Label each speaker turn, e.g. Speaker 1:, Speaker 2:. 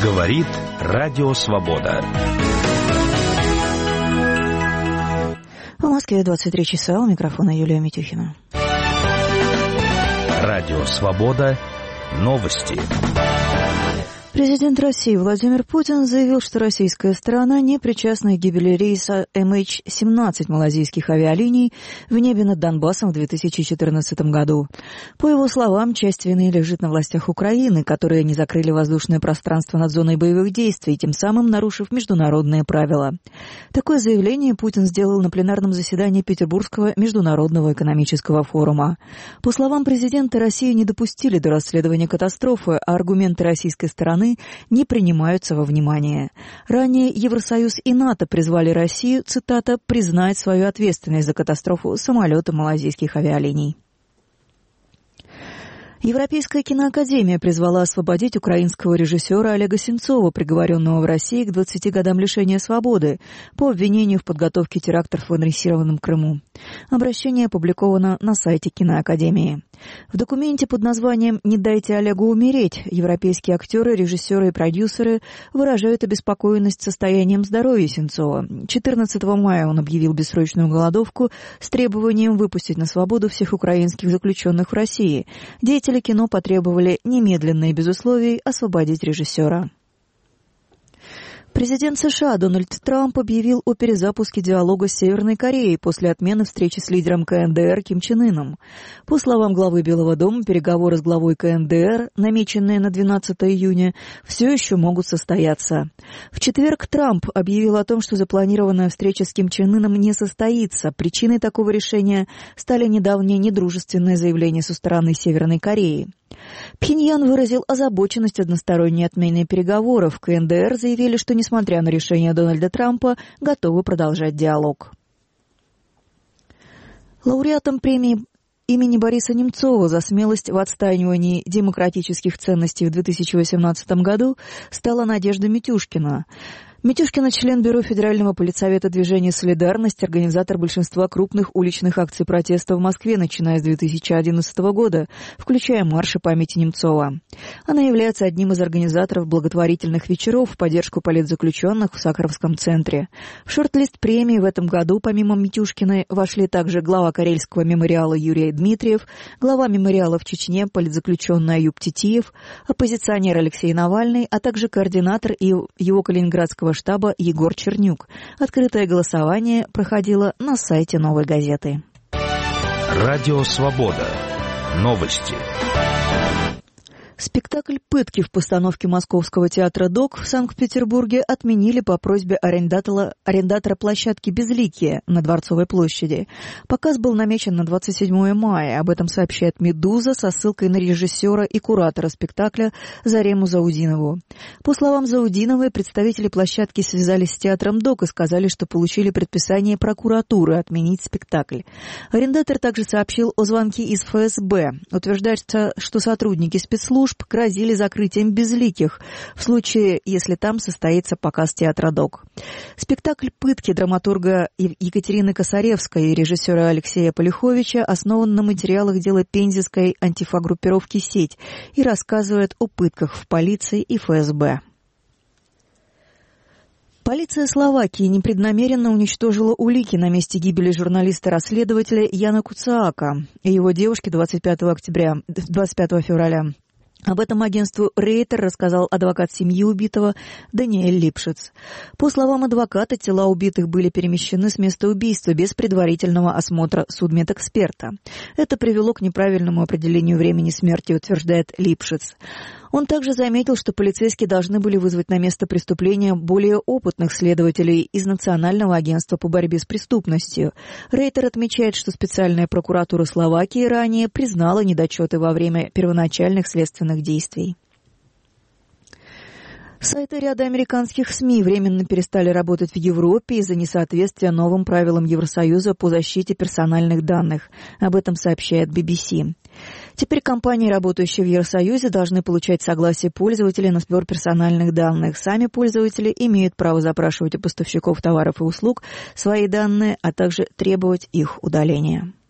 Speaker 1: Говорит Радио Свобода.
Speaker 2: В Москве 23 часа. У микрофона Юлия Митюхина.
Speaker 1: Радио Свобода. Новости.
Speaker 2: Президент России Владимир Путин заявил, что российская сторона не причастна к гибели рейса MH17 малазийских авиалиний в небе над Донбассом в 2014 году. По его словам, часть вины лежит на властях Украины, которые не закрыли воздушное пространство над зоной боевых действий, тем самым нарушив международные правила. Такое заявление Путин сделал на пленарном заседании Петербургского международного экономического форума. По словам президента, Россию не допустили до расследования катастрофы, а аргументы российской стороны не принимаются во внимание. Ранее Евросоюз и НАТО призвали Россию, цитата, «признать свою ответственность за катастрофу самолета малазийских авиалиний». Европейская киноакадемия призвала освободить украинского режиссера Олега Сенцова, приговоренного в России к 20 годам лишения свободы по обвинению в подготовке терактов в аннексированном Крыму. Обращение опубликовано на сайте киноакадемии. В документе под названием «Не дайте Олегу умереть» европейские актеры, режиссеры и продюсеры выражают обеспокоенность состоянием здоровья Сенцова. 14 мая он объявил бессрочную голодовку с требованием выпустить на свободу всех украинских заключенных в России. Деятели кино потребовали немедленно и без условий освободить режиссера. Президент США Дональд Трамп объявил о перезапуске диалога с Северной Кореей после отмены встречи с лидером КНДР Ким Чен Ыном. По словам главы Белого дома, переговоры с главой КНДР, намеченные на 12 июня, все еще могут состояться. В четверг Трамп объявил о том, что запланированная встреча с Ким Чен Ыном не состоится. Причиной такого решения стали недавние недружественные заявления со стороны Северной Кореи. Пхеньян выразил озабоченность односторонней отменой переговоров. КНДР заявили, что, несмотря на решение Дональда Трампа, готовы продолжать диалог. Лауреатом премии имени Бориса Немцова за смелость в отстаивании демократических ценностей в 2018 году стала Надежда Митюшкина. Митюшкина – член Бюро Федерального политсовета движения «Солидарность», организатор большинства крупных уличных акций протеста в Москве, начиная с 2011 года, включая марши памяти Немцова. Она является одним из организаторов благотворительных вечеров в поддержку политзаключенных в Сахаровском центре. В шорт-лист премии в этом году, помимо Митюшкиной, вошли также глава Карельского мемориала Юрий Дмитриев, глава мемориала в Чечне, политзаключенный Аюб Титиев, оппозиционер Алексей Навальный, а также координатор его калининградского штаба Егор Чернюк. Открытое голосование проходило на сайте «Новой газеты».
Speaker 1: Радио Свобода. Новости.
Speaker 2: Спектакль «Пытки» в постановке Московского театра ДОК в Санкт-Петербурге отменили по просьбе арендатора площадки «Безликие» на Дворцовой площади. Показ был намечен на 27 мая. Об этом сообщает «Медуза» со ссылкой на режиссера и куратора спектакля Зарему Заудинову. По словам Заудиновой, представители площадки связались с театром ДОК и сказали, что получили предписание прокуратуры отменить спектакль. Арендатор также сообщил о звонке из ФСБ. Утверждается, что сотрудники спецслужб грозили закрытием «Безликих» в случае, если там состоится показ театра ДОК. Спектакль «Пытки» драматурга Екатерины Косаревской и режиссера Алексея Полиховича основан на материалах дела пензенской антифа-группировки «Сеть» и рассказывает о пытках в полиции и ФСБ. Полиция Словакии непреднамеренно уничтожила улики на месте гибели журналиста-расследователя Яна Куцаака и его девушки 25 февраля. Об этом агентству «Рейтер» рассказал адвокат семьи убитого Даниэль Липшиц. По словам адвоката, тела убитых были перемещены с места убийства без предварительного осмотра судмедэксперта. Это привело к неправильному определению времени смерти, утверждает Липшиц. Он также заметил, что полицейские должны были вызвать на место преступления более опытных следователей из Национального агентства по борьбе с преступностью. Рейтер отмечает, что специальная прокуратура Словакии ранее признала недочеты во время первоначальных следственных действий. Сайты ряда американских СМИ временно перестали работать в Европе из-за несоответствия новым правилам Евросоюза по защите персональных данных. Об этом сообщает BBC. Теперь компании, работающие в Евросоюзе, должны получать согласие пользователей на сбор персональных данных. Сами пользователи имеют право запрашивать у поставщиков товаров и услуг свои данные, а также требовать их удаления.